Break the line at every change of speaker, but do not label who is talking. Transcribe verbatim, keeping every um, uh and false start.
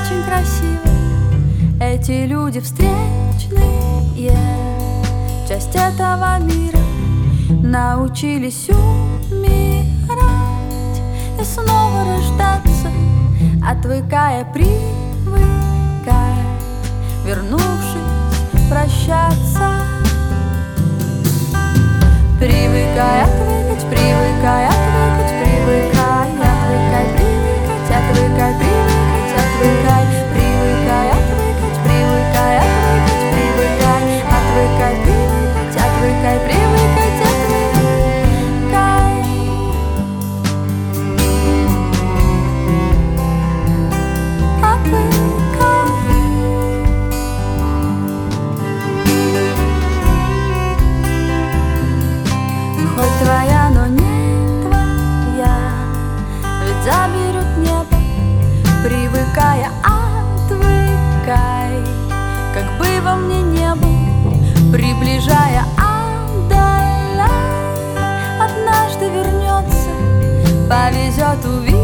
очень красивые эти люди встречные, часть этого мира, научились умирать и снова рождаться, отвыкая, привыкая, вернувшись, прощаться. Привыкай отвыкать, привыкай отвыкать, привыкай, отвыкай, привыкать, отвыкай, привыкать, отвыкай, привыкай отвыкать, привыкай отвыкать, привыкай, отвыкай, привыкать, отвыкай, привыкать, отвыкай. Отвыкай. Хоть твоя, но не твоя, ведь заберут небо, привыкая, отвыкай, как бы во мне не был, приближая, отдаляй. Однажды вернется, повезет, увидит.